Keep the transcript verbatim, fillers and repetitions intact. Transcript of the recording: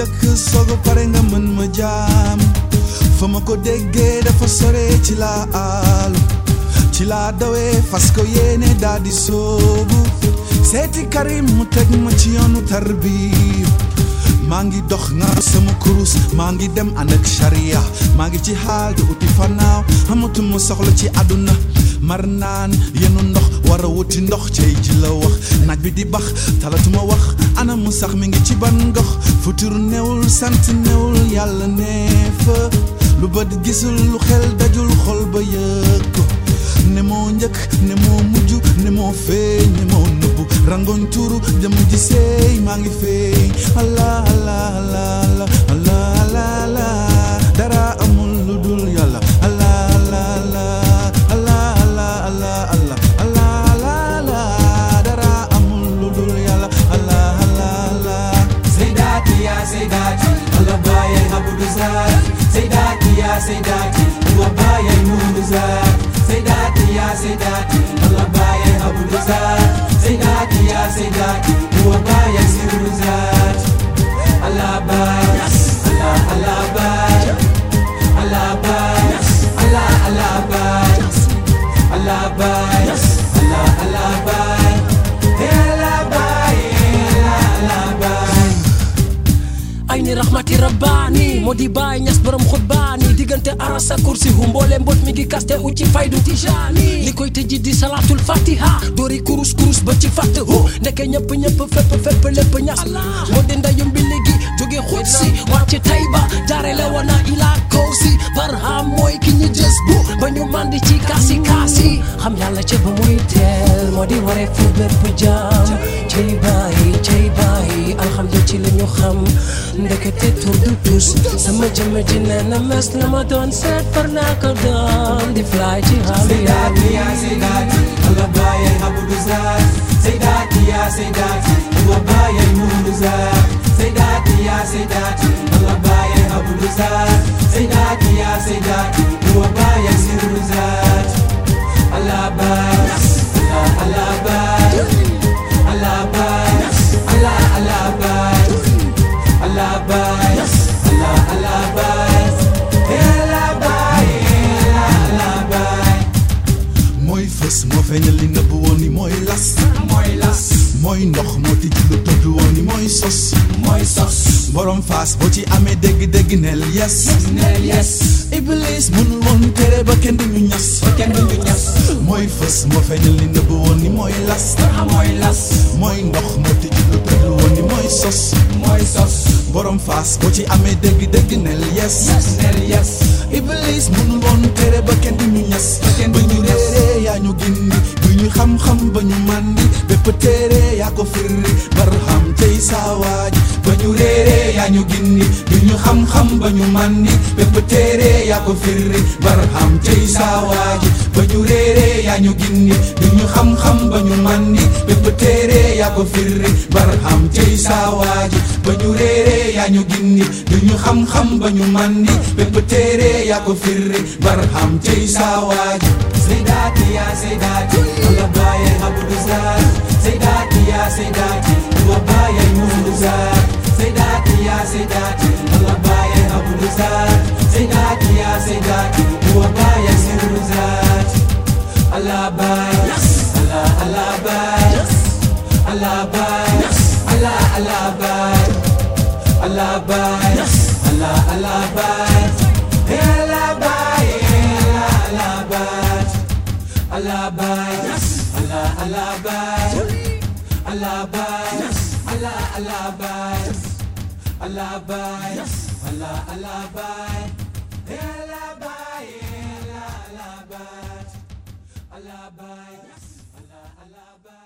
njëkk sogo pare nga mën ma jaam fa ma ko déggee dafa sore ci laa aalu ci laa dawee fas ko yéene daa di soobu seeti Karim mu teg ma ci yoonu tarbiya maa ngi dox nga sama kurus maa ngi dem ànd ak sharia maa ngi ci xaal di uti fanaaw amatuma soxla ci àdduna mar naan yenu ndox war a wuti ndox cey ji la wax naaj bi di bax talatuma wax ana mu sax mi ngi ci ban gox futur newul sant newul yàlla nee fa lu bët gisul lu xel dajul xol ba yëg ko ne moo njëkk ne moo mujj ne moo feeñ ne moo nëbbu rangoñ tuuru jëm ji seey maa ngi feeñ allah allah allah allah allah allah dara amul lu dul yàlla allah allah allah allah allah allah allah allah allah dara amul lu dul yàlla allah allah allah Saydati ya Saydati Allah baye habudu zat Saydati ya Saydati Allah baye nudu zat Saydati ya Saydati Allah baye habudu zat Saydati ya Saydati Allah baye sirru zat Allah baye Allah Allah baye Allah baye Allah Allah baye Allah baye Allah Allah baye Allah baye Allah baye ay ni rahmati rabbani moo di Baay Ñas borom xutbaani diggante aras ak kursi hu mboole mbot mi ngi kaste u ci faydu tijaani li koy tëji di salatul fatiha doori kurus kurus ba ci fatt hu ndeke ñëpp ñëpp fépp fépp lépp ñas moo di ndayum bi léegi jóge xut si wàcc Tayba jaare la wana ilaa kaw si barham mooy ki ñu jës bu ba ñu mandi ci kaasi kaasi xam yàlla ca ba muy teel moo di waree fu bépp jaam cey bàyyi cey bàyyi alhamdulillah ci la ñu xam ndekete tur du tus sama jëmm ji nee na mes la ma doon seet far naa ko doon di fly ci xam Saydati ya Saydati Allah baye habudu zat Saydati ya Saydati Allah baye nudu zat Saydati ya Saydati Allah baye habudu zat Saydati ya Saydati Allah baye sirru zat Allah baye Allah Allah baye Allah baye Allah Allah baye Allah baye Allah Allah baye Allah baye Allah baye mooy fës moo feeñal li nëbb woon ni mooy las mooy las mooy ndox moo tijji lu tëdd woon ni mooy sos mooy sos borom faas boo ci amee dégg-dégg neel yes neel yes Iblis mënul woon tere ba kenn du ñu ñas kenn du ñu ñas mooy fës moo feeñal li nëbb woon ni mooy las mooy las mooy ndox moo tijji lu tëdd woon ni mooy sos mooy sos borom faas boo ci amee dégg-dégg neel yes neel yes Iblis mënul woon tere ba kenn du ñu ñas ba ñu réeree yaa ñu gindi bu ñu xam-xam ba ñu màndi bépp téere yaa ko firri barham tey saawaaj ba ñu réeree yaa ñu gindi bu ñu xam-xam ba ñu màndi bépp téere yaa ko firri barham tey saawaaj ba ñu réeree yaa ñu gindi bu ñu xam-xam ba ñu màndi bépp téere yaa ko firri barham tey saawaaj ba ñu réeree yaa ñu gindi bu ñu xam-xam ba ñu màndi bépp téere yaa ko firri barham tey saawaaj Saydati ya Saydati Allah baye habudu zat Saydati ya Saydati Allah baye nudu zat Saydati ya Saydati Allah baye habudu zat Saydati ya Saydati Allah baye sirru zat Allah baye Allah Allah baye Allah baye Allah Allah baye Allah baye Allah Allah baye Allah baye Allah baye Allah baye Allah Allah baye Allah baye Allah Allah baye Allah baye Allah Allah baye Allah baye Allah Allah baye Allah baye Allah Allah baye